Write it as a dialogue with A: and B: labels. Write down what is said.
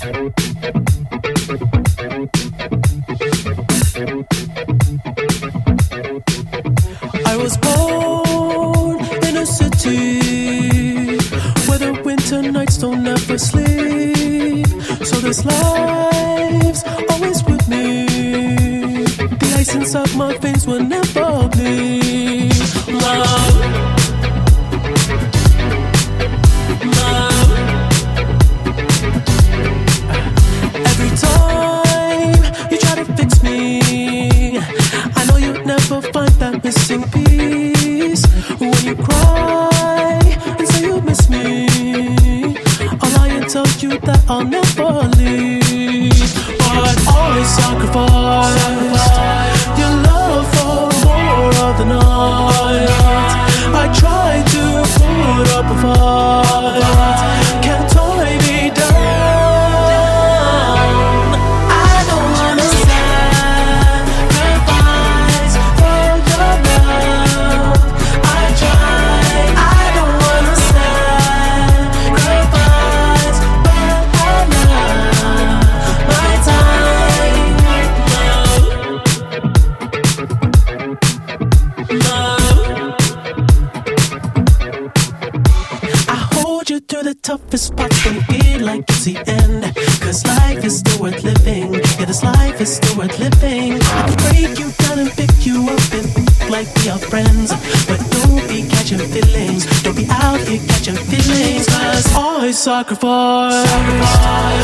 A: I was born in a city where the winter nights don't ever sleep. So this life's always with me. The ice inside my veins will never bleed. Love, love. Every time you try to fix me, I know you'd never find that missing piece. When you cry and say you miss me, I'll lie and tell you that I'll never leave. But always sacrifice your love for more of the night. I try to put up a fight, can't tie me down. I don't wanna sacrifice for your love. I try, I don't wanna sacrifice for your love. My time, love, love. I hold you through the toughest parts when you feel like it's the end. Cause life is still worth living. Yeah, this life is still worth living. I can break you down and pick you up and think like we are friends. But don't be catching feelings. Don't be out here catching feelings. Cause I sacrifice